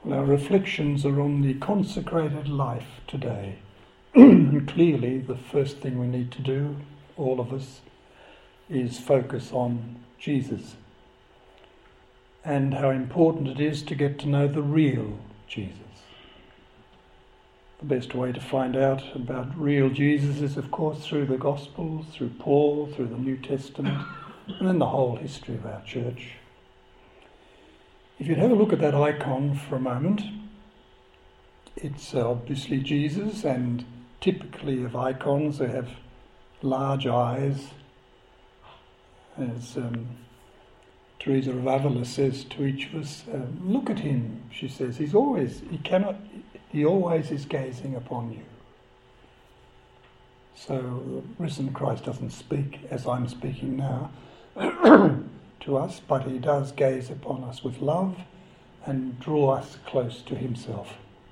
Well, our reflections are on the consecrated life today. And clearly the first thing we need to do, all of us, is focus on Jesus and how important it is to get to know the real Jesus. The best way to find out about real Jesus is, of course, through the Gospels, through Paul, through the New Testament, and then the whole history of our church. If you'd have a look at that icon for a moment, it's obviously Jesus, and typically of icons they have large eyes. As Teresa of Avila says to each of us, look at him, she says, he always is gazing upon you. So the risen Christ doesn't speak as I'm speaking now to us, but he does gaze upon us with love and draw us close to himself.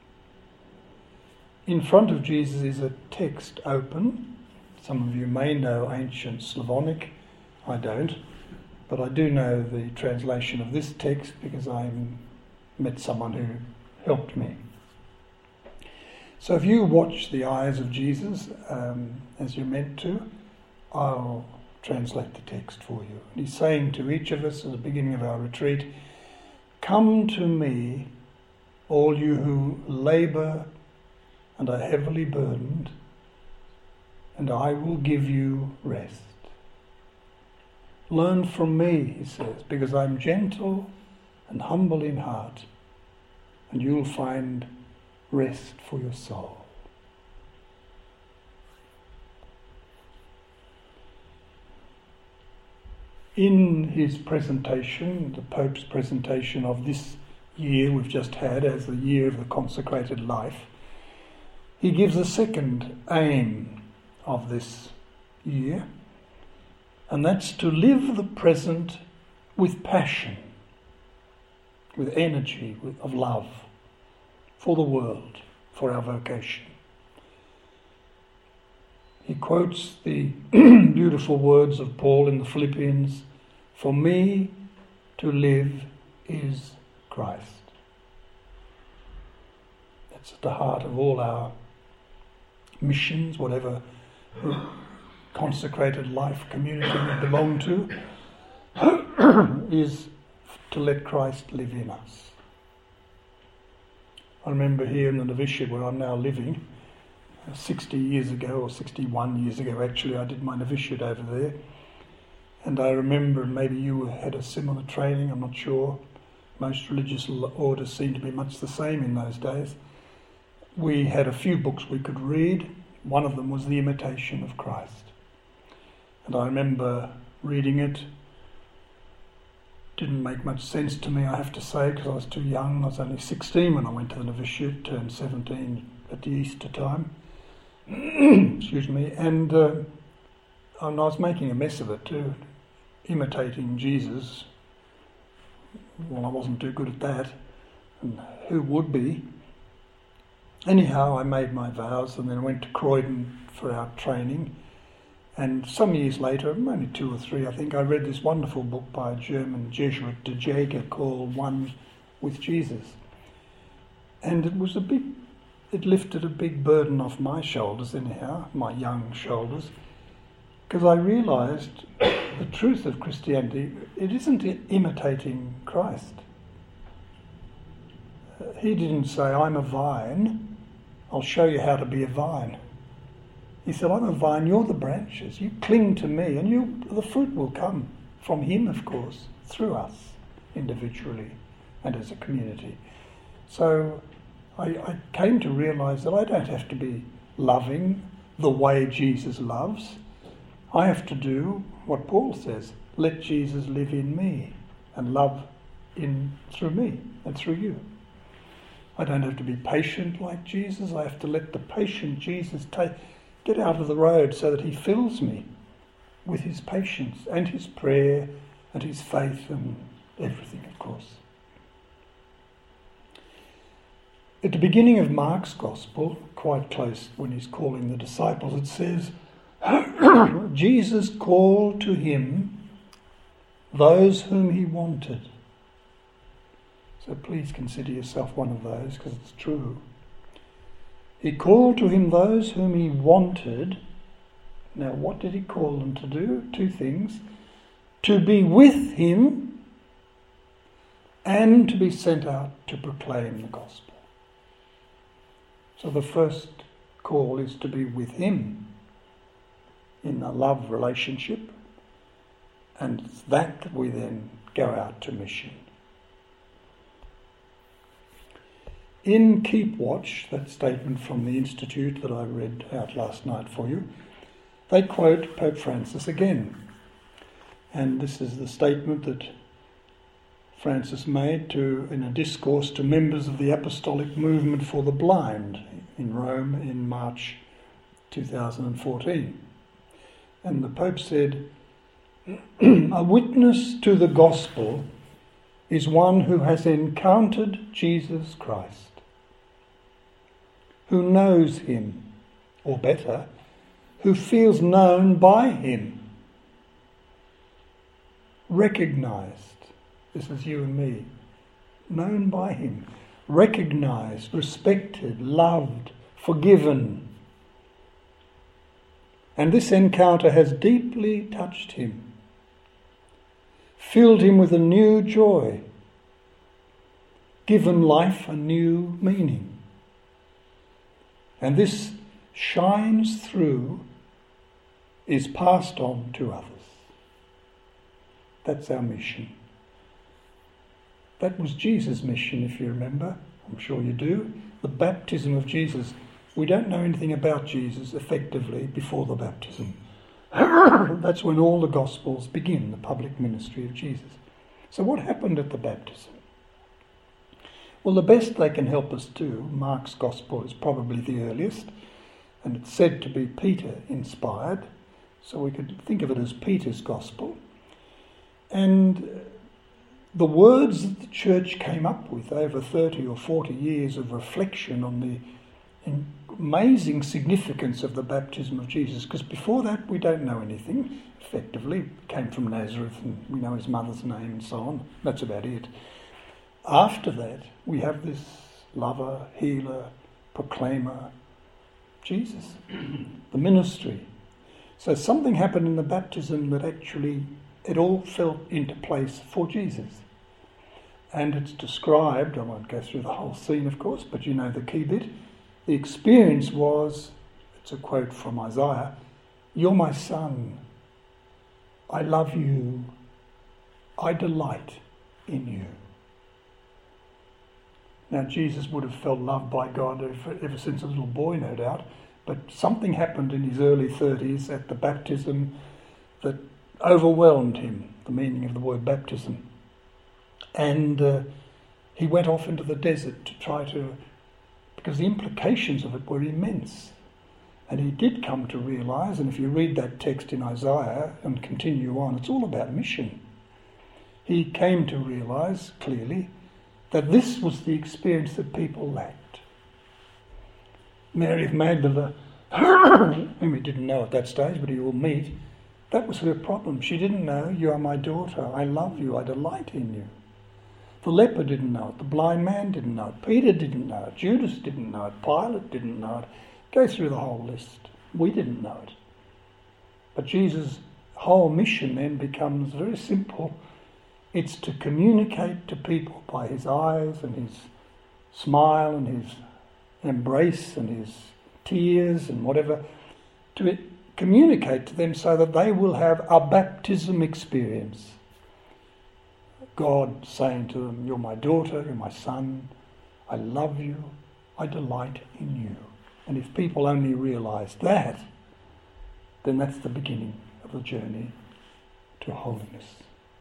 In front of Jesus is a text open. Some of you may know ancient Slavonic. I don't, but I do know the translation of this text because I met someone who helped me. So if you watch the eyes of Jesus as you're meant to, I'll translate the text for you. And he's saying to each of us at the beginning of our retreat, come to me, all you who labour and are heavily burdened, and I will give you rest. Learn from me, he says, because I'm gentle and humble in heart, and you'll find rest for your soul. In his presentation, the Pope's presentation of this year we've just had as the year of the consecrated life, he gives a second aim of this year, and that's to live the present with passion, with energy, of love for the world, for our vocation. He quotes the beautiful words of Paul in the Philippians, for me to live is Christ. That's at the heart of all our missions, whatever consecrated life community we belong to, is to let Christ live in us. I remember here in the novitiate where I'm now living, 60 years ago, or 61 years ago actually, I did my novitiate over there. And I remember, maybe you had a similar training, I'm not sure. Most religious orders seemed to be much the same in those days. We had a few books we could read. One of them was The Imitation of Christ. And I remember reading it. Didn't make much sense to me, I have to say, because I was too young. I was only 16 when I went to the novitiate, turned 17 at the Easter time. Excuse me. And I was making a mess of it too, imitating Jesus. Well, I wasn't too good at that, and who would be? Anyhow, I made my vows and then went to Croydon for our training. And some years later, only 2 or 3, I think, I read this wonderful book by a German Jesuit, De Jager, called One with Jesus. And it lifted a big burden off my shoulders anyhow, my young shoulders, because I realised the truth of Christianity. It isn't imitating Christ. He didn't say, I'm a vine, I'll show you how to be a vine. He said, I'm a vine, you're the branches. You cling to me and the fruit will come from him, of course, through us individually and as a community. So I came to realise that I don't have to be loving the way Jesus loves. I have to do what Paul says, let Jesus live in me and love through me and through you. I don't have to be patient like Jesus. I have to let the patient Jesus get out of the road so that he fills me with his patience and his prayer and his faith and everything, of course. At the beginning of Mark's Gospel, quite close when he's calling the disciples, it says, Jesus called to him those whom he wanted. So please consider yourself one of those, because it's true. He called to him those whom he wanted. Now, what did he call them to do? Two things. To be with him and to be sent out to proclaim the gospel. So the first call is to be with him in a love relationship, and it's that we then go out to mission. In Keep Watch, that statement from the Institute that I read out last night for you, they quote Pope Francis again. And this is the statement that Francis made in a discourse to members of the Apostolic Movement for the Blind in Rome in March 2014. And the Pope said, "A witness to the gospel is one who has encountered Jesus Christ, who knows him, or better, who feels known by him, recognised," this is you and me, known by him, recognised, respected, loved, forgiven. And this encounter has deeply touched him, filled him with a new joy, given life a new meaning. And this shines through, is passed on to others. That's our mission. That was Jesus' mission, if you remember. I'm sure you do. The baptism of Jesus. We don't know anything about Jesus effectively before the baptism. That's when all the Gospels begin, the public ministry of Jesus. So what happened at the baptism? Well, the best they can help us do, Mark's Gospel is probably the earliest, and it's said to be Peter-inspired, so we could think of it as Peter's Gospel. And the words that the church came up with over 30 or 40 years of reflection on the amazing significance of the baptism of Jesus, because before that we don't know anything effectively. It came from Nazareth and we know his mother's name and so on. That's about it. After that we have this lover, healer, proclaimer, Jesus, the ministry. So something happened in the baptism that actually it all fell into place for Jesus. And it's described, I won't go through the whole scene of course, but you know the key bit. The experience was, it's a quote from Isaiah, "You're my son, I love you, I delight in you." Now Jesus would have felt loved by God ever since a little boy, no doubt, but something happened in his early 30s at the baptism that overwhelmed him, the meaning of the word baptism. And he went off into the desert to try to, because the implications of it were immense. And he did come to realise, and if you read that text in Isaiah and continue on, it's all about mission. He came to realise clearly that this was the experience that people lacked. Mary of Magdala, whom he didn't know at that stage, but he will meet, that was her problem. She didn't know, "You are my daughter, I love you, I delight in you." The leper didn't know it, the blind man didn't know it, Peter didn't know it, Judas didn't know it, Pilate didn't know it. Go through the whole list. We didn't know it. But Jesus' whole mission then becomes very simple. It's to communicate to people by his eyes and his smile and his embrace and his tears and whatever, to communicate to them so that they will have a baptism experience. God saying to them, "You're my daughter, you're my son, I love you, I delight in you." And if people only realise that, then that's the beginning of the journey to holiness.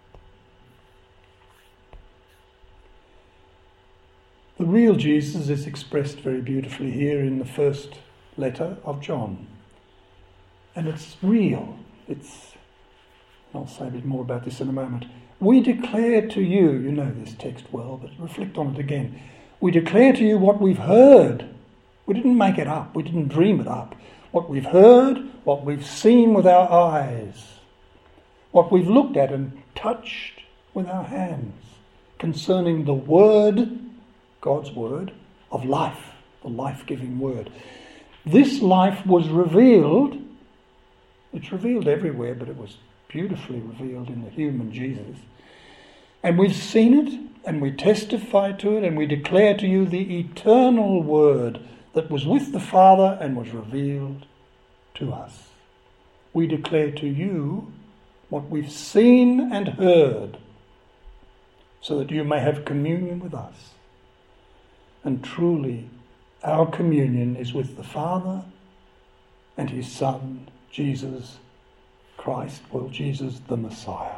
The real Jesus is expressed very beautifully here in the first letter of John. And it's real. I'll say a bit more about this in a moment. "We declare to you," you know this text well, but reflect on it again. "We declare to you what we've heard." We didn't make it up. We didn't dream it up. What we've heard, what we've seen with our eyes, what we've looked at and touched with our hands. concerning the Word, God's Word, of life, the life-giving Word. This life was revealed. It's revealed everywhere, but it was beautifully revealed in the human Jesus. And we've seen it, and we testify to it, and we declare to you the eternal Word that was with the Father and was revealed to us. We declare to you what we've seen and heard, so that you may have communion with us. And truly, our communion is with the Father and his Son, Jesus Christ, Jesus the Messiah.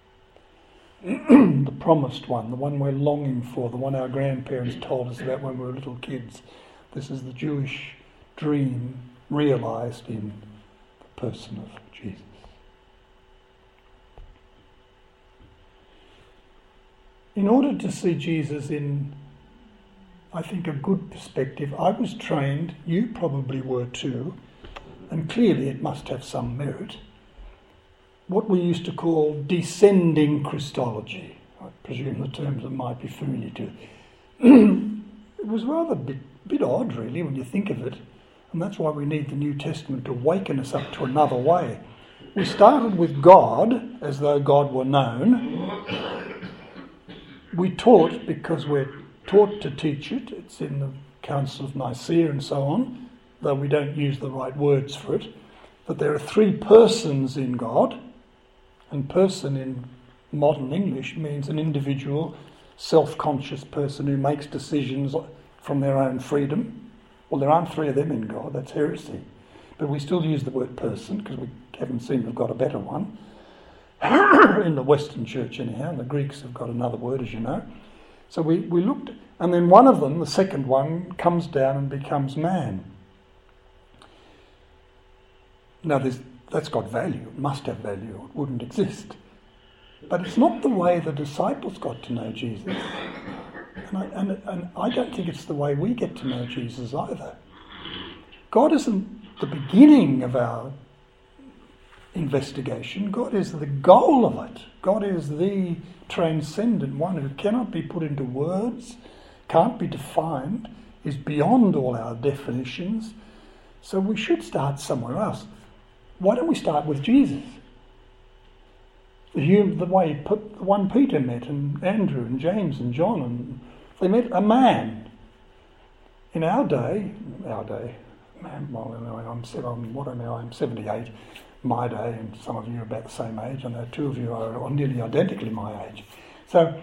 The promised one, the one we're longing for, the one our grandparents told us about when we were little kids. This is the Jewish dream realised in the person of Jesus. In order to see Jesus in, I think, a good perspective, I was trained, you probably were too, and clearly it must have some merit, what we used to call descending Christology. I presume the terms that might be familiar to you. It was rather a bit odd, really, when you think of it, and that's why we need the New Testament to waken us up to another way. We started with God, as though God were known. We taught because we're taught to teach it. It's in the Council of Nicaea and so on, though we don't use the right words for it, that there are three persons in God, and person in modern English means an individual, self-conscious person who makes decisions from their own freedom. Well, there aren't three of them in God, that's heresy. But we still use the word person because we haven't seemed to have got a better one. In the Western Church anyhow, and the Greeks have got another word, as you know. So we looked, and then one of them, the second one, comes down and becomes man. Now that's got value, it must have value, it wouldn't exist. But it's not the way the disciples got to know Jesus. And I don't think it's the way we get to know Jesus either. God isn't the beginning of our investigation. God is the goal of it. God is the transcendent one who cannot be put into words, can't be defined, is beyond all our definitions. So we should start somewhere else. Why don't we start with Jesus? The way 1 Peter met, and Andrew and James and John, and they met a man. In our day, man, well, I'm 78, my day, and some of you are about the same age. I know two of you are nearly identically my age. So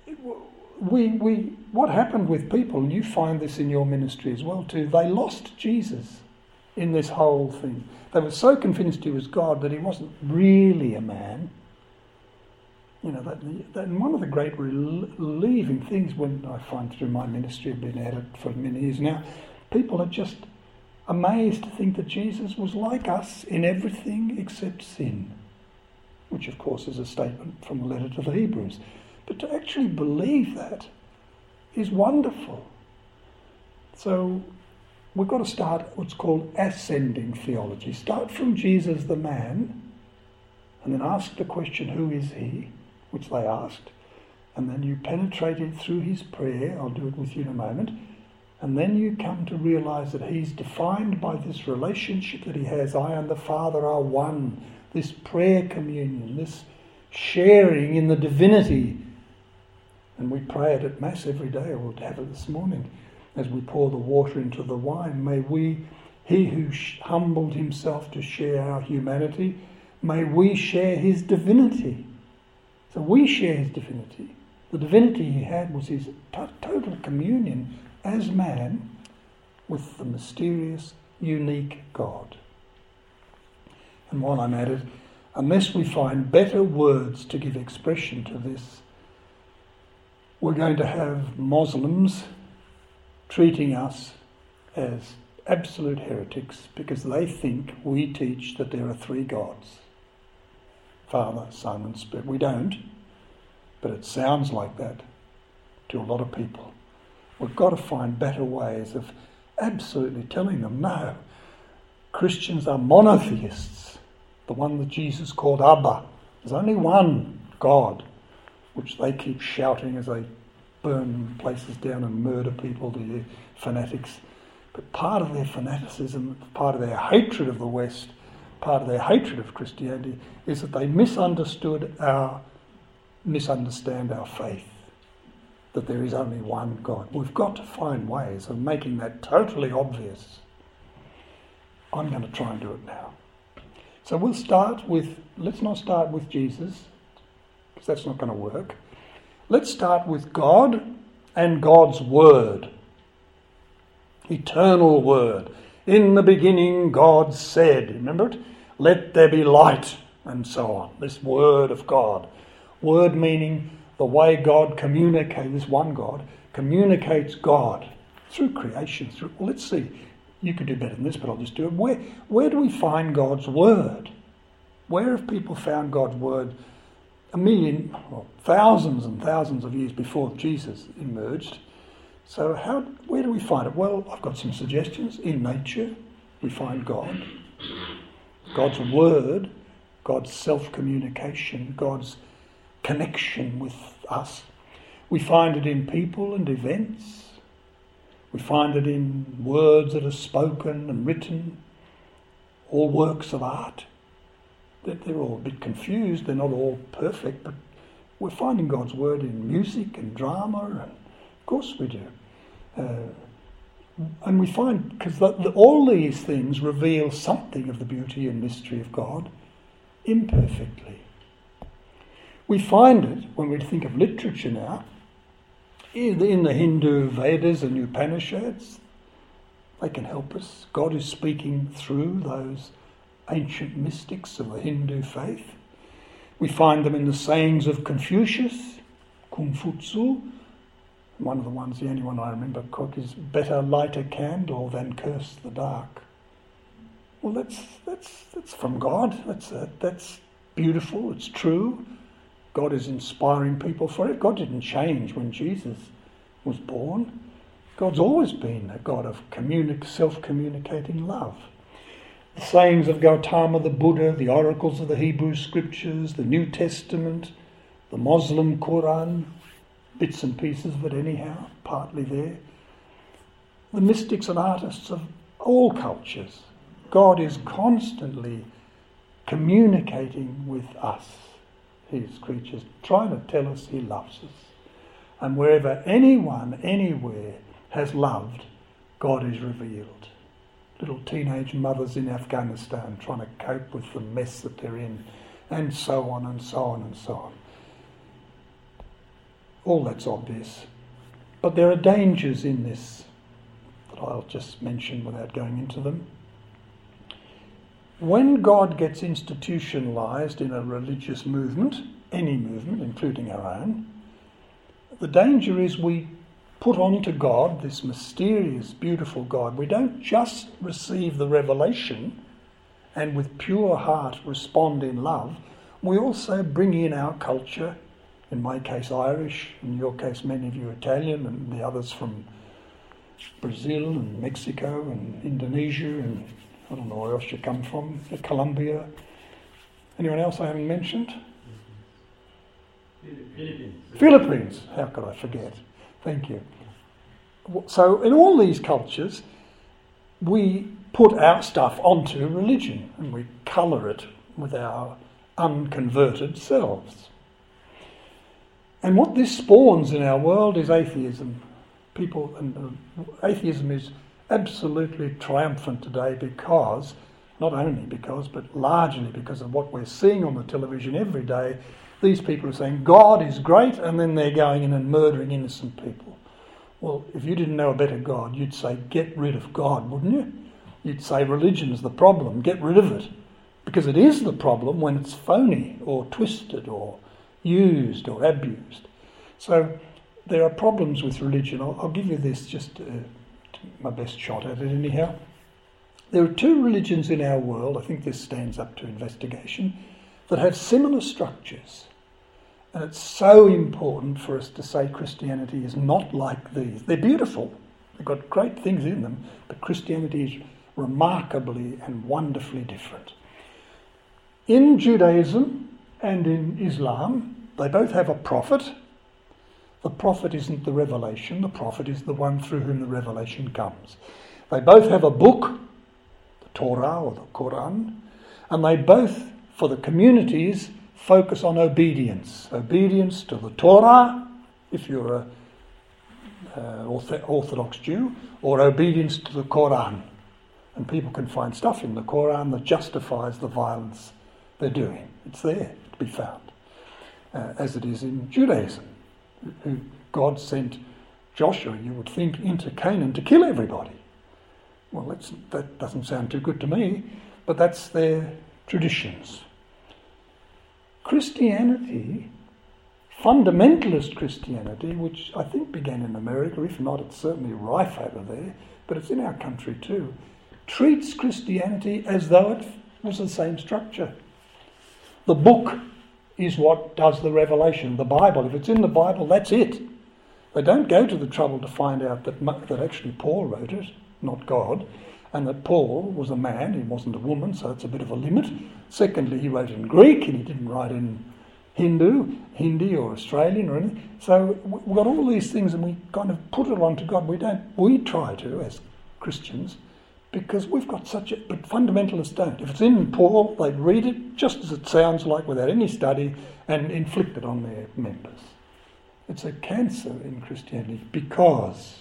what happened with people, and you find this in your ministry as well too, they lost Jesus in this whole thing. They were so convinced he was God that he wasn't really a man. You know, that one of the great relieving things when I find through my ministry, I've been at it for many years now, people are just amazed to think that Jesus was like us in everything except sin, which of course is a statement from the letter to the Hebrews. But to actually believe that is wonderful. So we've got to start what's called ascending theology. Start from Jesus the man, and then ask the question, who is he? Which they asked. And then you penetrate it through his prayer. I'll do it with you in a moment. And then you come to realise that he's defined by this relationship that he has. I and the Father are one. This prayer communion, this sharing in the divinity. And we pray it at Mass every day. We'll have it this morning. As we pour the water into the wine, may we, he who humbled himself to share our humanity, may we share his divinity. So we share his divinity. The divinity he had was his total communion as man with the mysterious, unique God. And while I'm at it, unless we find better words to give expression to this, we're going to have Muslims treating us as absolute heretics because they think we teach that there are three gods. Father, Son and Spirit. We don't, but it sounds like that to a lot of people. We've got to find better ways of absolutely telling them, no, Christians are monotheists, the one that Jesus called Abba. There's only one God, which they keep shouting as they burn places down and murder people, the fanatics. But part of their fanaticism, part of their hatred of the West, part of their hatred of Christianity is that they misunderstand our faith, that there is only one God. We've got to find ways of making that totally obvious. I'm going to try and do it now. So let's not start with Jesus, because that's not going to work. Let's start with God and God's Word. Eternal Word. In the beginning God said, remember it? Let there be light, and so on. This Word of God. Word meaning the way God communicates, this one God, communicates God through creation. Well, let's see. You could do better than this, but I'll just do it. Where do we find God's Word? Where have people found God's Word? Thousands and thousands of years before Jesus emerged. So where do we find it? Well, I've got some suggestions. In nature, we find God. God's Word, God's self-communication, God's connection with us. We find it in people and events. We find it in words that are spoken and written, all works of art. They're all a bit confused, they're not all perfect, but we're finding God's Word in music and drama, and of course we do. And we find, because all these things reveal something of the beauty and mystery of God imperfectly. We find it, when we think of literature now, in the Hindu Vedas and Upanishads. They can help us. God is speaking through those ancient mystics of the Hindu faith. We find them in the sayings of Confucius, Kung Fu Tzu. One of the ones, the only one I remember, is better light a candle than curse the dark. Well, that's from God. That's beautiful. It's true. God is inspiring people for it. God didn't change when Jesus was born. God's always been a God of self-communicating love. The sayings of Gautama the Buddha, the oracles of the Hebrew Scriptures, the New Testament, the Muslim Quran, bits and pieces of it anyhow, partly there. The mystics and artists of all cultures. God is constantly communicating with us, his creatures, trying to tell us he loves us. And wherever anyone, anywhere has loved, God is revealed. Little teenage mothers in Afghanistan trying to cope with the mess that they're in, and so on and so on and so on. All that's obvious. But there are dangers in this that I'll just mention without going into them. When God gets institutionalised in a religious movement, any movement, including our own, the danger is we put onto God, this mysterious, beautiful God, we don't just receive the revelation and with pure heart respond in love, we also bring in our culture, in my case Irish, in your case many of you Italian, and the others from Brazil and Mexico and Indonesia and I don't know where else you come from, Colombia. Anyone else I haven't mentioned? Philippines, how could I forget? Thank you. So in all these cultures, we put our stuff onto religion and we colour it with our unconverted selves. And what this spawns in our world is atheism. Atheism is absolutely triumphant today because, not only because, but largely because of what we're seeing on the television every day. These people are saying God is great, and then they're going in and murdering innocent people. Well, if you didn't know a better God, you'd say get rid of God, wouldn't you? You'd say religion's the problem, get rid of it. Because it is the problem when it's phony or twisted or used or abused. So there are problems with religion. I'll give you this, just my best shot at it anyhow. There are two religions in our world, I think this stands up to investigation, that have similar structures. And it's so important for us to say Christianity is not like these. They're beautiful, they've got great things in them, but Christianity is remarkably and wonderfully different. In Judaism and in Islam, They both have a prophet. The prophet isn't the revelation. The prophet is the one through whom the revelation comes. They both have a book, the Torah or the Quran, and they both, for the communities, focus on obedience. Obedience to the Torah, if you're an Orthodox Jew, or obedience to the Quran. And people can find stuff in the Quran that justifies the violence they're doing. It's there to be found, as it is in Judaism. God sent Joshua, you would think, into Canaan to kill everybody. Well, that doesn't sound too good to me, but that's their traditions. Christianity, fundamentalist Christianity, which I think began in America, if not, it's certainly rife over there, but it's in our country too, treats Christianity as though it was the same structure. The book is what does the revelation. The Bible, if it's in the Bible, that's it. They don't go to the trouble to find out that actually Paul wrote it, not God, and that Paul was a man, he wasn't a woman, so it's a bit of a limit. Secondly, he wrote in Greek, and he didn't write in Hindi or Australian or anything. So we've got all these things, and we kind of put it onto God. We try to, as Christians, because we've got but fundamentalists don't. If it's in Paul, they read it just as it sounds like without any study and inflict it on their members. It's a cancer in Christianity because,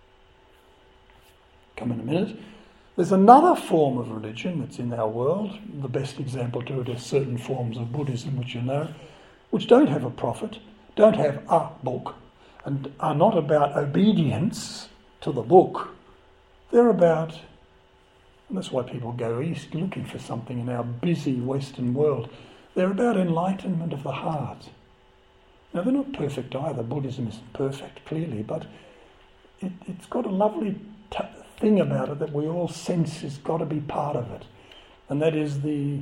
come in a minute, there's another form of religion that's in our world. The best example to it is certain forms of Buddhism, which you know, which don't have a prophet, don't have a book, and are not about obedience to the book. They're about, and that's why people go east looking for something in our busy Western world, they're about enlightenment of the heart. Now, they're not perfect either. Buddhism isn't perfect, clearly, but it's got a lovely thing about it that we all sense has got to be part of it. And that is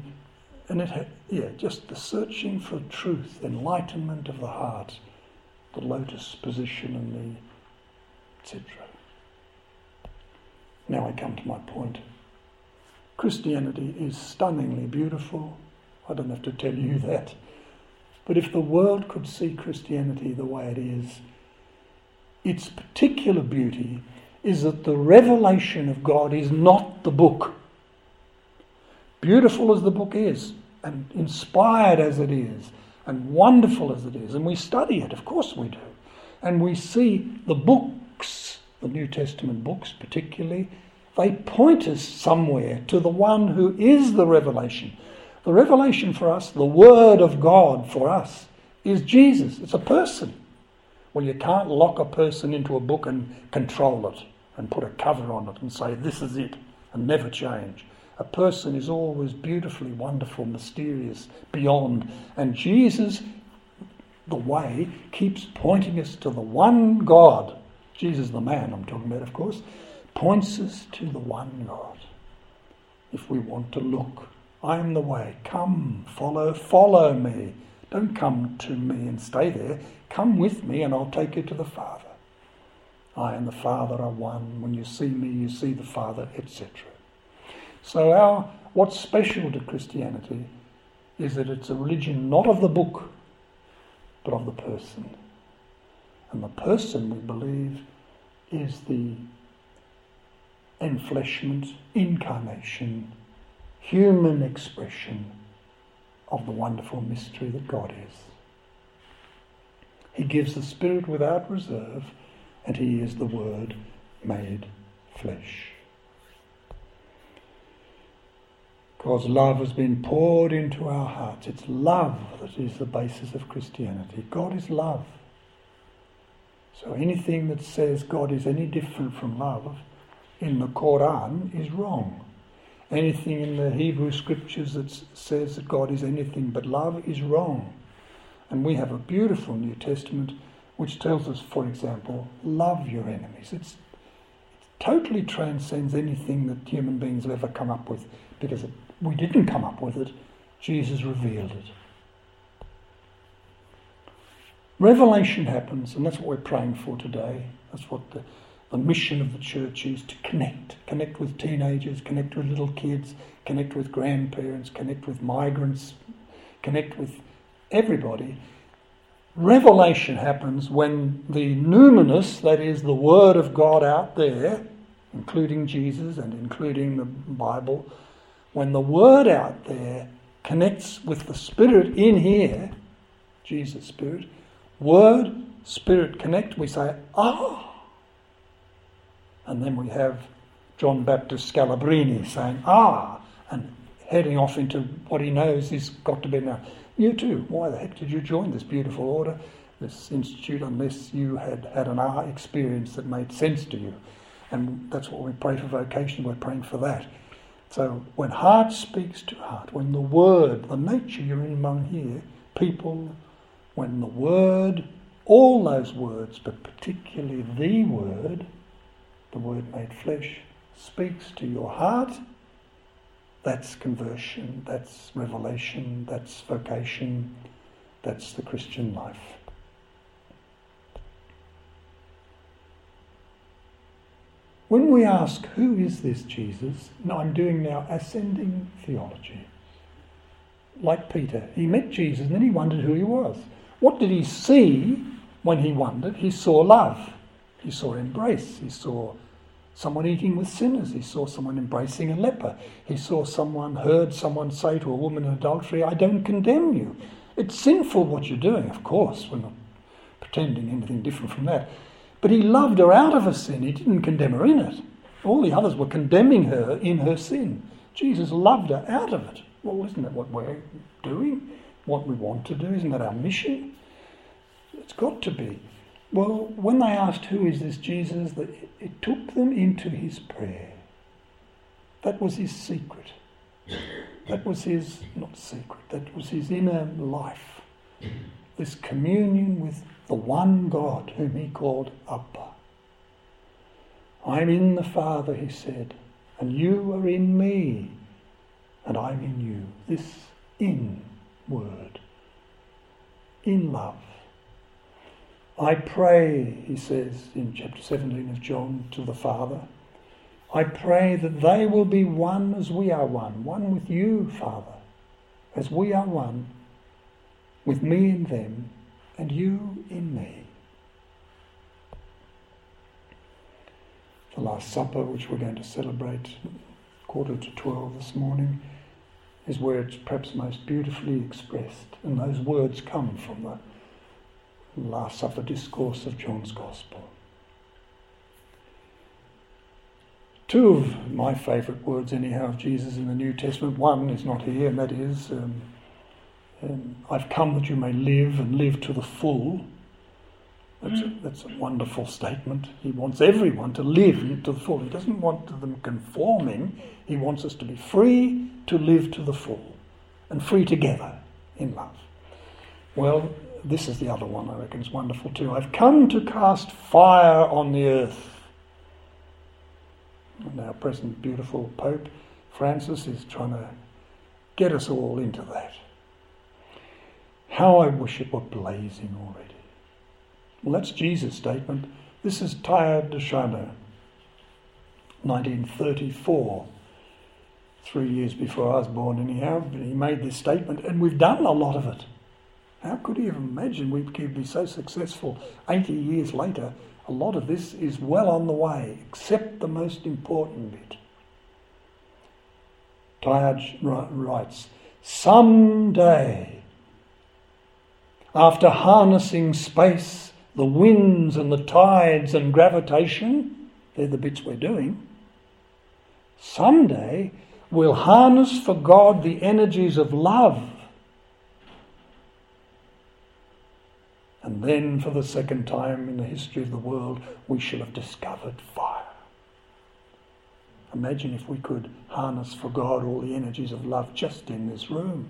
just the searching for truth, enlightenment of the heart, the lotus position and the etc. Now I come to my point. Christianity is stunningly beautiful. I don't have to tell you that. But if the world could see Christianity the way it is, its particular beauty is that the revelation of God is not the book. Beautiful as the book is, and inspired as it is, and wonderful as it is, and we study it, of course we do, and we see the books, the New Testament books particularly, they point us somewhere to the one who is the revelation. The revelation for us, the Word of God for us, is Jesus. It's a person. Well, you can't lock a person into a book and control it and put a cover on it and say, this is it, and never change. A person is always beautifully wonderful, mysterious, beyond. And Jesus, the way, keeps pointing us to the one God. Jesus, the man I'm talking about, of course, points us to the one God. If we want to look, I am the way. Come, follow me. Don't come to me and stay there. Come with me and I'll take you to the Father. I and the Father are one. When you see me, you see the Father, etc. So what's special to Christianity is that it's a religion not of the book, but of the person. And the person, we believe, is the enfleshment, incarnation, human expression of the wonderful mystery that God is. He gives the Spirit without reserve, and he is the Word made flesh. God's love has been poured into our hearts. It's love that is the basis of Christianity. God is love. So anything that says God is any different from love in the Quran is wrong. Anything in the Hebrew scriptures that says that God is anything but love is wrong. And we have a beautiful New Testament which tells us, for example, love your enemies. It totally transcends anything that human beings have ever come up with, because we didn't come up with it. Jesus revealed it. Revelation happens, and that's what we're praying for today. That's what the mission of the church is, to connect with teenagers, connect with little kids, connect with grandparents, connect with migrants, connect with everybody, Revelation happens when the numinous, that is the Word of God out there, including Jesus and including the Bible, when the Word out there connects with the Spirit in here, Jesus' Spirit, Word, Spirit connect, we say, ah! And then we have John Baptist Scalabrini saying, ah! And heading off into what he knows is got to be now. You too, why the heck did you join this beautiful order, this institute, unless you had an art experience that made sense to you? And that's what we pray for vocation, we're praying for that. So when heart speaks to heart, when the Word, the nature you're in among here, people, when the Word, all those words, but particularly the Word made flesh, speaks to your heart, that's conversion, that's revelation, that's vocation, that's the Christian life. When we ask, who is this Jesus? No, I'm doing now ascending theology. Like Peter, he met Jesus and then he wondered who he was. What did he see when he wondered? He saw love. He saw embrace. He saw someone eating with sinners. He saw someone embracing a leper. He heard someone say to a woman in adultery, I don't condemn you. It's sinful what you're doing, of course. We're not pretending anything different from that. But he loved her out of her sin. He didn't condemn her in it. All the others were condemning her in her sin. Jesus loved her out of it. Well, isn't that what we're doing? What we want to do? Isn't that our mission? It's got to be. Well, when they asked who is this Jesus, it took them into his prayer. That was his secret. That was his, not secret, that was his inner life. This communion with the one God whom he called Abba. I'm in the Father, he said, and you are in me, and I'm in you. This in word. In love. I pray, he says in chapter 17 of John, to the Father, I pray that they will be one as we are one with you, Father, as we are one, with me in them, and you in me. The Last Supper, which we're going to celebrate 11:45 this morning, is where it's perhaps most beautifully expressed, and those words come from the Last Supper discourse of John's Gospel. Two of my favourite words anyhow of Jesus in the New Testament, one is not here, and that is, I've come that you may live and live to the full. That's a wonderful statement. He wants everyone to live to the full. He doesn't want them conforming. He wants us to be free to live to the full and free together in love. Well, this is the other one I reckon is wonderful too. I've come to cast fire on the earth. And our present beautiful Pope Francis is trying to get us all into that. How I wish it were blazing already. Well, that's Jesus' statement. This is Teilhard de Chardin, 1934. 3 years before I was born anyhow, but he made this statement, and we've done a lot of it. How could he have imagined we could be so successful 80 years later? A lot of this is well on the way, except the most important bit. Teilhard writes, someday, after harnessing space, the winds and the tides and gravitation, they're the bits we're doing, someday we'll harness for God the energies of love. And then, for the second time in the history of the world, we shall have discovered fire. Imagine if we could harness for God all the energies of love just in this room,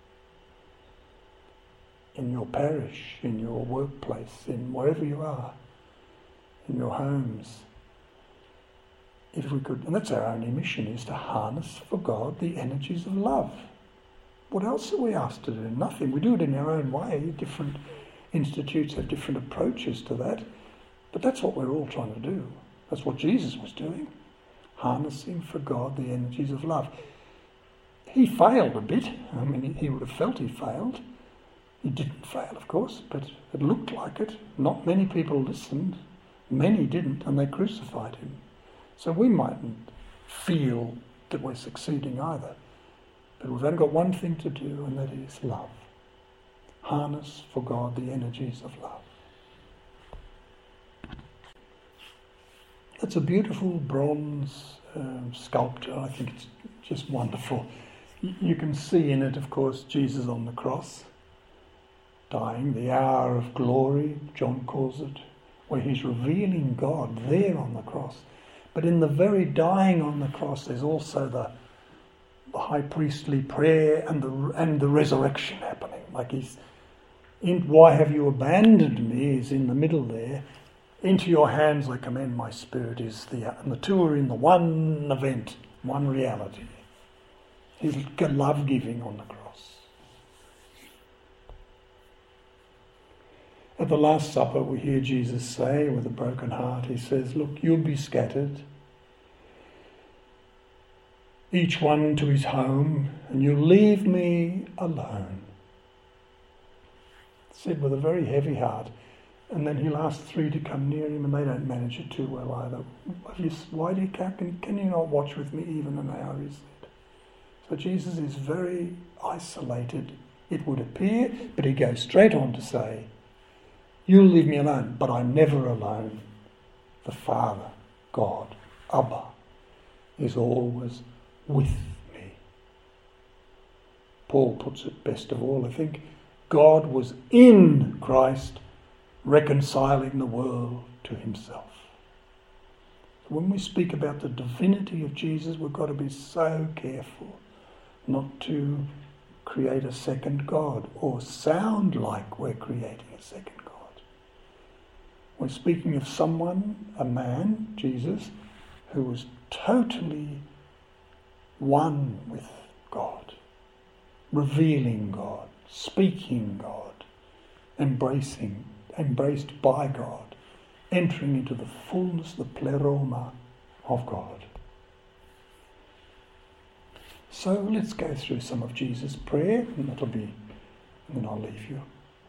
in your parish, in your workplace, in wherever you are, in your homes. If we could, and that's our only mission, is to harness for God the energies of love. What else are we asked to do? Nothing. We do it in our own way. Different institutes have different approaches to that, but that's what we're all trying to do. That's what Jesus was doing, harnessing for God the energies of love. He failed a bit. I mean, he would have felt he failed. He didn't fail, of course, but it looked like it. Not many people listened. Many didn't, and they crucified him. So we mightn't feel that we're succeeding either. But we've only got one thing to do, and that is love. Harness for God the energies of love. It's a beautiful bronze sculpture. I think it's just wonderful. You can see in it, of course, Jesus on the cross, dying, the hour of glory, John calls it, where he's revealing God there on the cross. But in the very dying on the cross, there's also the high priestly prayer and the resurrection happening. Like why have you abandoned me is in the middle there. Into your hands I commend my spirit and the two are in the one event, one reality. His love giving on the cross. At the Last Supper we hear Jesus say with a broken heart, he says, look, you'll be scattered, each one to his home, and you'll leave me alone. Said with a very heavy heart. And then he'll ask 3 to come near him, and they don't manage it too well either. Why do you can you not watch with me even an hour? He said. So Jesus is very isolated, it would appear, but he goes straight on to say, you'll leave me alone, but I'm never alone. The Father, God, Abba, is always with me. Paul puts it best of all, I think. God was in Christ, reconciling the world to himself. When we speak about the divinity of Jesus, we've got to be so careful not to create a second God or sound like we're creating a second God. We're speaking of someone, a man, Jesus, who was totally one with God, revealing God, speaking God, embraced by God, entering into the fullness, the pleroma of God. So let's go through some of Jesus' prayer, and then I'll leave you.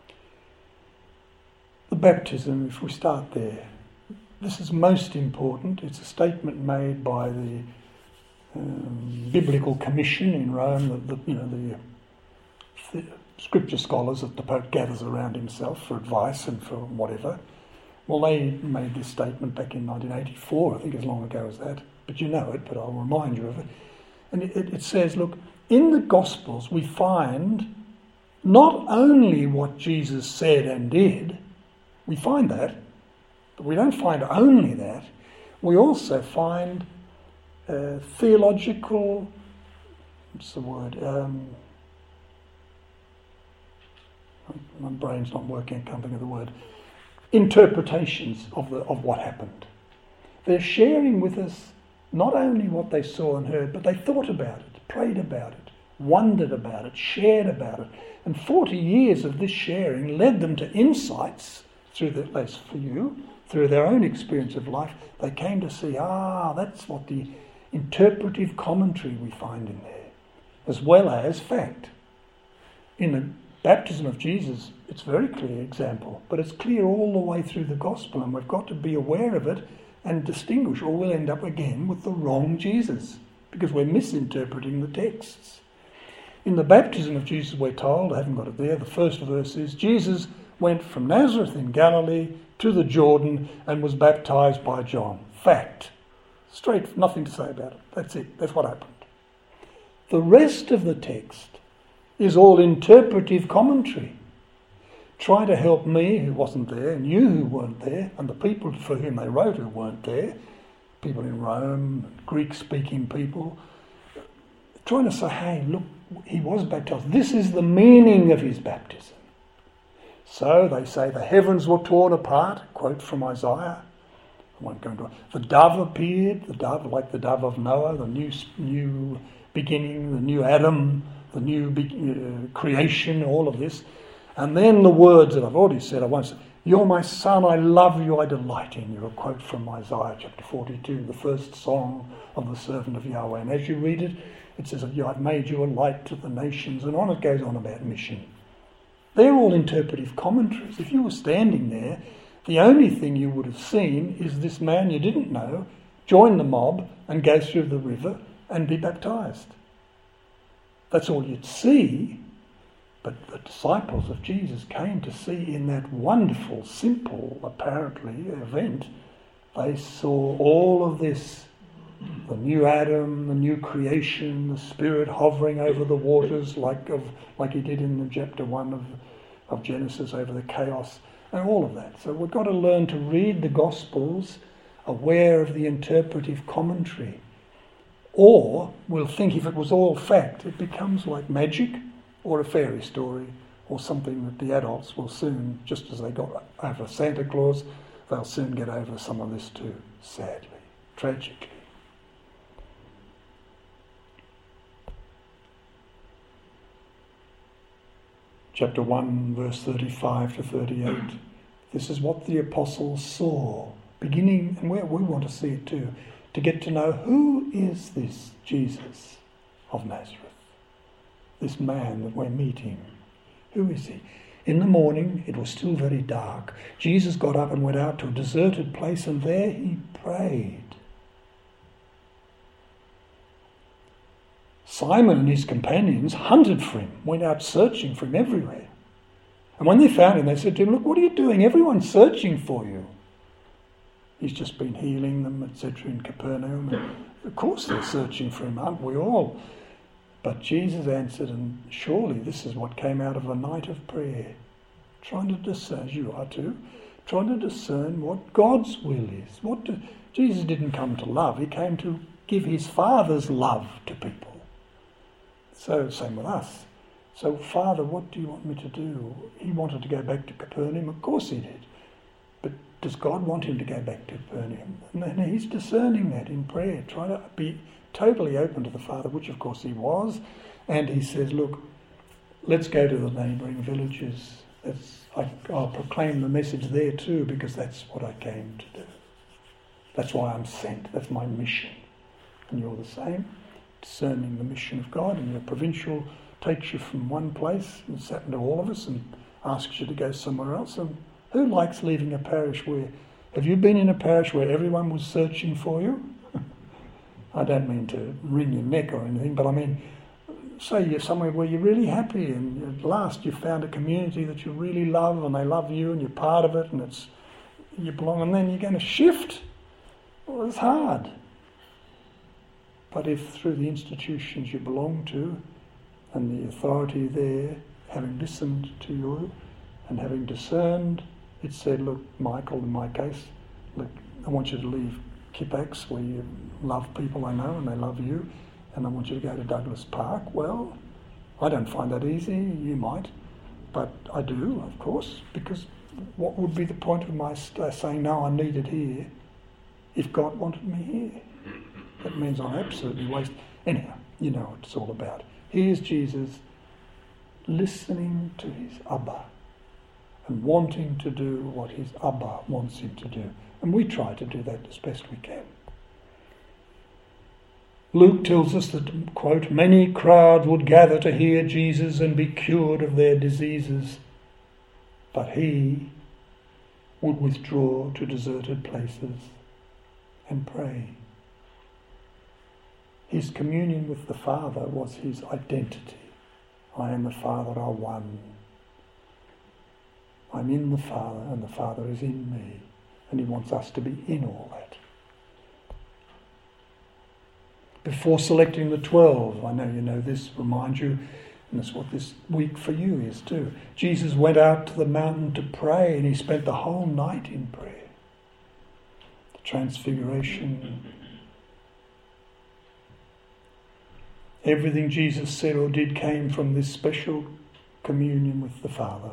The baptism, if we start there, this is most important. It's a statement made by the Biblical Commission in Rome, the scripture scholars that the Pope gathers around himself for advice and for whatever. Well, they made this statement back in 1984, I think as long ago as that. But you know it, but I'll remind you of it. And it says, look, in the Gospels we find not only what Jesus said and did, we find that, but we don't find only that. We also find theological, what's the word? My brain's not working, I can't think of the word. Interpretations of what happened. They're sharing with us not only what they saw and heard, but they thought about it, prayed about it, wondered about it, shared about it. And 40 years of this sharing led them to insights through their own experience of life. They came to see, that's what the interpretive commentary we find in there, as well as fact. In the baptism of Jesus, it's a very clear example, but it's clear all the way through the gospel, and we've got to be aware of it and distinguish, or we'll end up again with the wrong Jesus, because we're misinterpreting the texts. In the baptism of Jesus, we're told, I haven't got it there, the first verse is, Jesus went from Nazareth in Galilee to the Jordan and was baptized by John. Fact. Straight, nothing to say about it. That's it. That's what happened. The rest of the text is all interpretive commentary. Try to help me who wasn't there, and you who weren't there, and the people for whom they wrote who weren't there, people in Rome, Greek-speaking people, trying to say, hey, look, he was baptized. This is the meaning of his baptism. So they say the heavens were torn apart, quote from Isaiah. I won't go into it. The dove appeared, the dove like the dove of Noah, the new beginning, the new Adam, the new creation, all of this. And then the words that I've already said, I won't say, you're my son, I love you, I delight in you. A quote from Isaiah chapter 42, the first song of the servant of Yahweh. And as you read it, it says, I've made you a light to the nations. And on it goes on about mission. They're all interpretive commentaries. If you were standing there, the only thing you would have seen is this man you didn't know join the mob and go through the river and be baptised. That's all you'd see. But the disciples of Jesus came to see in that wonderful, simple, apparently, event, they saw all of this. The new Adam, the new creation, the Spirit hovering over the waters like he did in chapter 1 of Genesis over the chaos, and all of that. So we've got to learn to read the Gospels aware of the interpretive commentary. Or we'll think if it was all fact, it becomes like magic or a fairy story or something that the adults will soon, just as they got over Santa Claus, they'll soon get over some of this too, sadly, tragically. Chapter 1, verse 35 to 38. This is what the apostles saw, beginning, and we want to see it too, to get to know who is this Jesus of Nazareth, this man that we're meeting. Who is he? In the morning, it was still very dark. Jesus got up and went out to a deserted place, and there he prayed. Simon and his companions hunted for him, went out searching for him everywhere. And when they found him, they said to him, "Look, what are you doing? Everyone's searching for you." He's just been healing them, etc. in Capernaum. And of course they're searching for him, aren't we all? But Jesus answered, and surely this is what came out of a night of prayer, trying to discern, as you are too, trying to discern what God's will is. Jesus didn't come to love, he came to give his Father's love to people. So, same with us. So, Father, what do you want me to do? He wanted to go back to Capernaum. Of course he did. But does God want him to go back to Capernaum? And he's discerning that in prayer, trying to be totally open to the Father, which of course he was. And he says, look, let's go to the neighbouring villages. I'll proclaim the message there too, because that's what I came to do. That's why I'm sent. That's my mission. And you're the same. Discerning the mission of God, and your provincial takes you from one place, and it's happened to all of us, and asks you to go somewhere else. And who likes leaving a parish where... Have you been in a parish where everyone was searching for you? I don't mean to wring your neck or anything, but I mean, say you're somewhere where you're really happy, and at last you've found a community that you really love, and they love you, and you're part of it, and you belong, and then you're going to shift. Well, it's hard. But if through the institutions you belong to, and the authority there, having listened to you and having discerned, it said, look, Michael, in my case, look, I want you to leave Kippax, where you love people I know and they love you, and I want you to go to Douglas Park. Well, I don't find that easy, you might, but I do, of course, because what would be the point of my saying, no, I'm needed here, if God wanted me here? That means I'm absolutely wasted. Anyhow, you know what it's all about. Here's Jesus listening to his Abba and wanting to do what his Abba wants him to do. And we try to do that as best we can. Luke tells us that, quote, many crowds would gather to hear Jesus and be cured of their diseases, but he would withdraw to deserted places and pray. His communion with the Father was his identity. I and the Father are one. I'm in the Father and the Father is in me. And he wants us to be in all that. Before selecting the 12, I know you know this, remind you, and that's what this week for you is too. Jesus went out to the mountain to pray, and he spent the whole night in prayer. The Transfiguration. Everything Jesus said or did came from this special communion with the Father.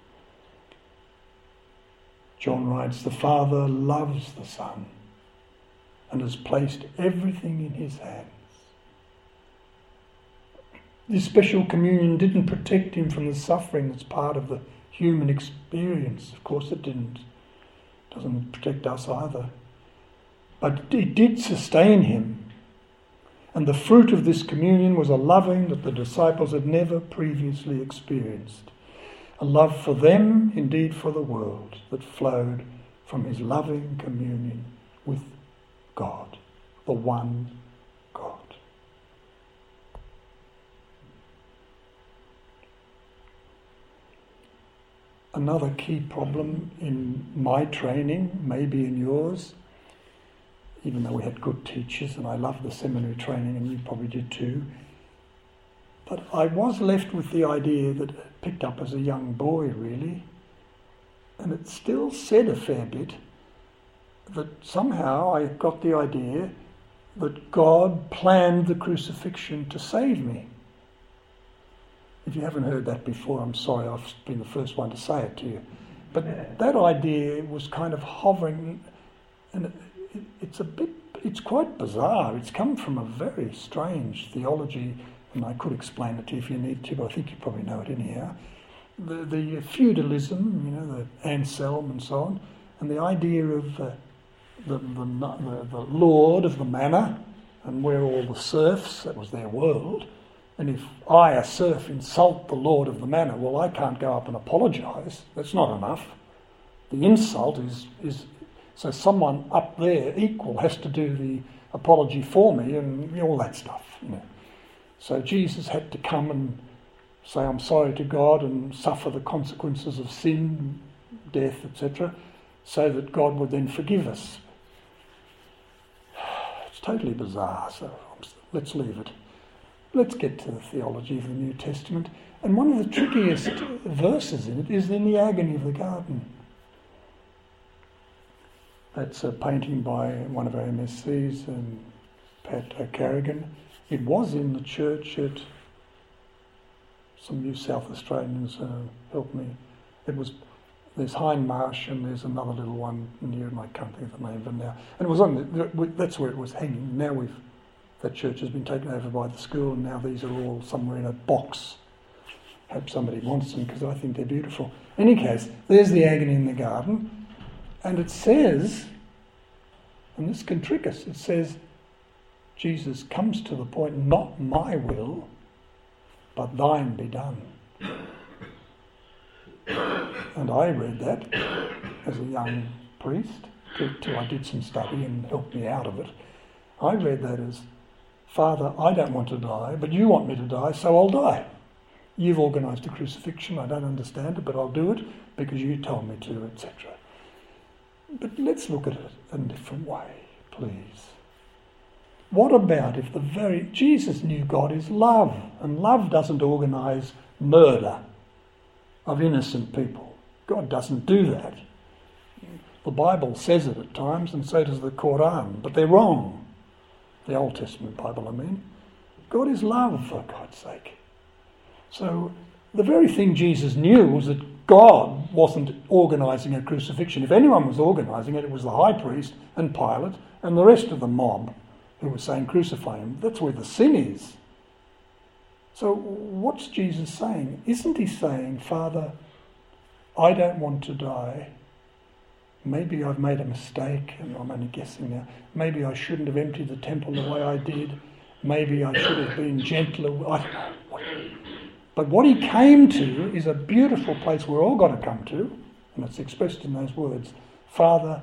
John writes, the Father loves the Son and has placed everything in his hands. This special communion didn't protect him from the suffering that's part of the human experience. Of course it didn't. It doesn't protect us either. But it did sustain him. And the fruit of this communion was a loving that the disciples had never previously experienced. a love for them, indeed for the world, that flowed from his loving communion with God, the one God. Another key problem in my training, maybe in yours, even though we had good teachers and I loved the seminary training and you probably did too, but I was left with the idea that I picked up as a young boy really, and it still said a fair bit, that somehow I got the idea that God planned the crucifixion to save me. If you haven't heard that before, I'm sorry, I've been the first one to say it to you. But that idea was kind of hovering, and it's quite bizarre. It's come from a very strange theology, and I could explain it to you if you need to, but I think you probably know it anyhow. The feudalism, the Anselm and so on, and the idea of the lord of the manor, and we're all the serfs, that was their world. And if I, a serf, insult the lord of the manor, well, I can't go up and apologise. That's not enough. The insult is so someone up there, equal, has to do the apology for me and all that stuff. So Jesus had to come and say, I'm sorry to God, and suffer the consequences of sin, death, etc., so that God would then forgive us. It's totally bizarre, so let's leave it. Let's get to the theology of the New Testament. And one of the trickiest verses in it is in the agony of the garden. That's a painting by one of our MSCs, Pat Carrigan. It was in the church at, some of you South Australians help me. There's Hindmarsh and there's another little one near, and I can't think of the name of it now. And it was that's where it was hanging. Now that church has been taken over by the school, and now these are all somewhere in a box. Hope somebody wants them, because I think they're beautiful. In any case, there's the agony in the garden, and it says, and this can trick us, it says, Jesus comes to the point, not my will, but thine be done. And I read that as a young priest, till I did some study and helped me out of it. I read that as, Father, I don't want to die, but you want me to die, so I'll die. You've organised a crucifixion, I don't understand it, but I'll do it because you told me to, etc. But let's look at it in a different way, please. What about if Jesus knew God is love, and love doesn't organise murder of innocent people. God doesn't do that. The Bible says it at times, and so does the Quran, but they're wrong. The Old Testament Bible, I mean. God is love, for God's sake. So the very thing Jesus knew was that God wasn't organising a crucifixion. If anyone was organising it, it was the high priest and Pilate and the rest of the mob who were saying crucify him. That's where the sin is. So what's Jesus saying? Isn't he saying, Father, I don't want to die. Maybe I've made a mistake, and I'm only guessing now. Maybe I shouldn't have emptied the temple the way I did. Maybe I should have been gentler. I don't know. But what he came to is a beautiful place we're all got to come to, and it's expressed in those words. Father,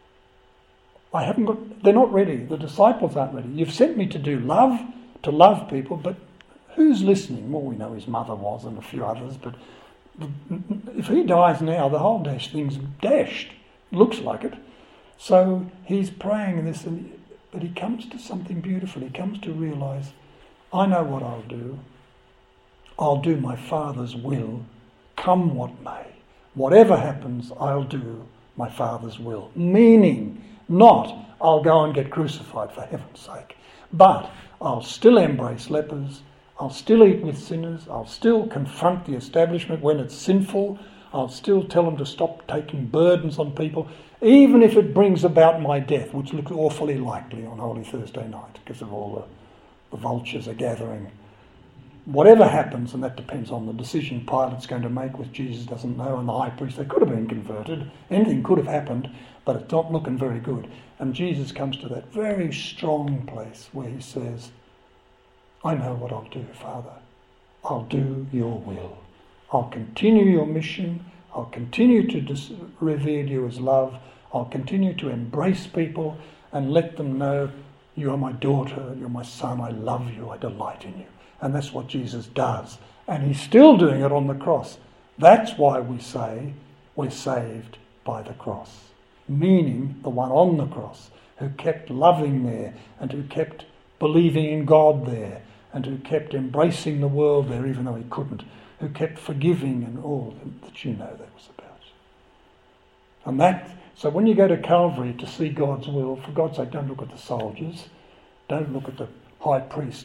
they're not ready. The disciples aren't ready. You've sent me to love people, but who's listening? Well, we know his mother was and a few others, but if he dies now, the whole thing's dashed. Looks like it. So he's praying this, but he comes to something beautiful. He comes to realise, I know what I'll do. I'll do my Father's will, come what may. Whatever happens, I'll do my Father's will. Meaning, not I'll go and get crucified for heaven's sake, but I'll still embrace lepers, I'll still eat with sinners, I'll still confront the establishment when it's sinful, I'll still tell them to stop taking burdens on people, even if it brings about my death, which looks awfully likely on Holy Thursday night because of all the vultures are gathering. Whatever happens, and that depends on the decision Pilate's going to make, which Jesus doesn't know, and the high priest, they could have been converted. Anything could have happened, but it's not looking very good. And Jesus comes to that very strong place where he says, I know what I'll do, Father. I'll do your will. I'll continue your mission. I'll continue to reveal you as love. I'll continue to embrace people and let them know you are my daughter, you're my son, I love you, I delight in you. And that's what Jesus does. And he's still doing it on the cross. That's why we say we're saved by the cross. Meaning the one on the cross, who kept loving there and who kept believing in God there and who kept embracing the world there even though he couldn't, who kept forgiving and all that you know that was about. And so when you go to Calvary to see God's will, for God's sake, don't look at the soldiers, don't look at the high priest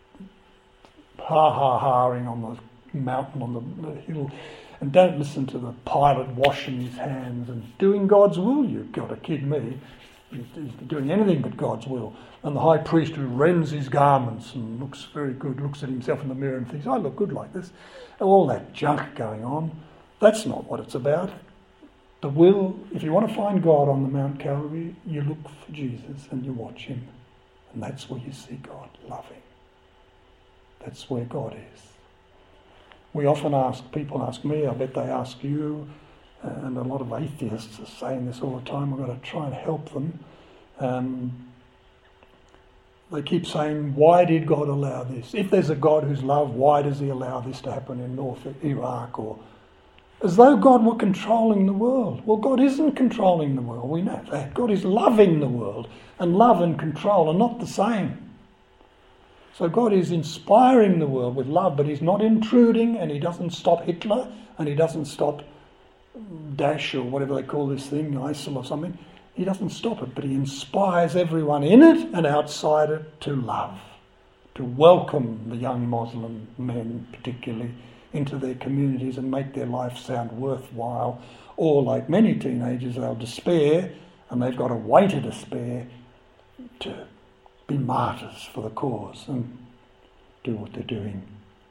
ha-ha-haing on the mountain, on the hill, and don't listen to the Pilate washing his hands and doing God's will. You've got to kid me. He's doing anything but God's will. And the high priest who rends his garments and looks very good, looks at himself in the mirror and thinks, I look good like this. All that junk going on. That's not what it's about. The will, if you want to find God on the Mount Calvary, you look for Jesus and you watch him. And that's where you see God loving. That's where God is. We often people ask me, I bet they ask you, and a lot of atheists are saying this all the time, we've got to try and help them. They keep saying, why did God allow this? If there's a God who's love, why does he allow this to happen in North Iraq? Or as though God were controlling the world. Well, God isn't controlling the world, we know that. God is loving the world, and love and control are not the same. So God is inspiring the world with love, but he's not intruding, and he doesn't stop Hitler, and he doesn't stop Daesh or whatever they call this thing, ISIL or something. He doesn't stop it, but he inspires everyone in it and outside it to love, to welcome the young Muslim men particularly into their communities and make their life sound worthwhile. Or like many teenagers, they'll despair, and they've got a way to despair to be martyrs for the cause and do what they're doing.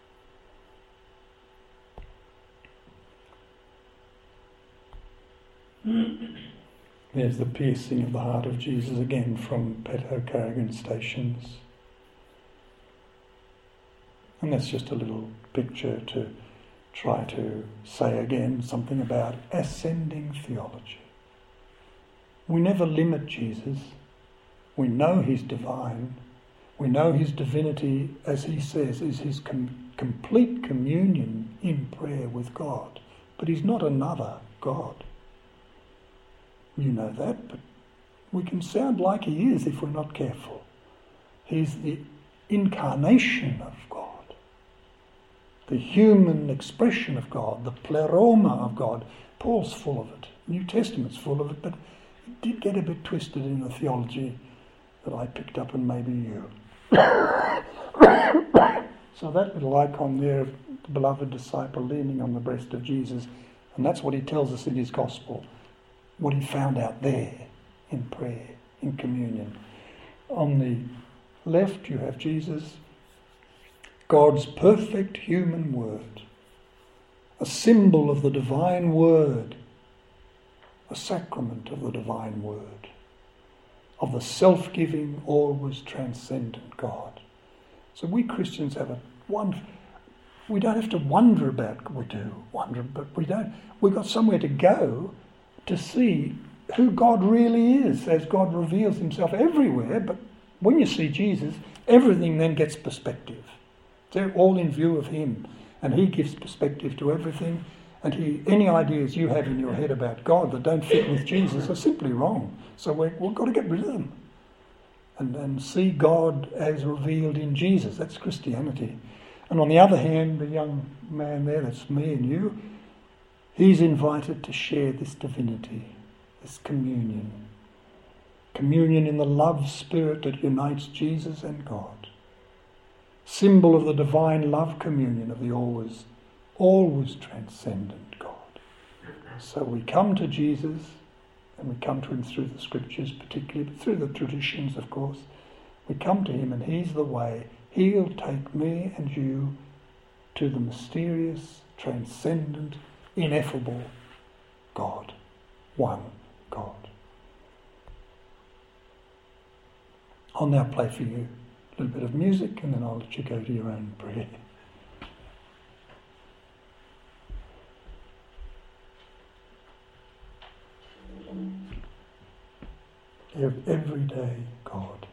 There's the piercing of the heart of Jesus again from Pet O'Carrigan Stations. And that's just a little picture to try to say again something about ascending theology. We never limit Jesus. We know he's divine. We know his divinity, as he says, is his complete communion in prayer with God. But he's not another God. You know that, but we can sound like he is if we're not careful. He's the incarnation of God, the human expression of God, the pleroma of God. Paul's full of it. New Testament's full of it, but it did get a bit twisted in the theology that I picked up, and maybe you. So that little icon there, the beloved disciple leaning on the breast of Jesus, and that's what he tells us in his gospel, what he found out there in prayer, in communion. On the left you have Jesus, God's perfect human word, a symbol of the divine word, a sacrament of the divine word, of the self-giving, always transcendent God. So we Christians have we don't have to wonder about, we do wonder, but we've got somewhere to go to see who God really is, as God reveals himself everywhere. But when you see Jesus, everything then gets perspective. They're all in view of him, and he gives perspective to everything. And any ideas you have in your head about God that don't fit with Jesus are simply wrong. So we've got to get rid of them and see God as revealed in Jesus. That's Christianity. And on the other hand, the young man there, that's me and you, he's invited to share this divinity, this communion. Communion in the love spirit that unites Jesus and God. Symbol of the divine love communion of the always transcendent God. So we come to Jesus, and we come to him through the scriptures particularly, but through the traditions, of course. We come to him, and he's the way. He'll take me and you to the mysterious, transcendent, ineffable God. One God. I'll now play for you a little bit of music, and then I'll let you go to your own prayer. everyday God.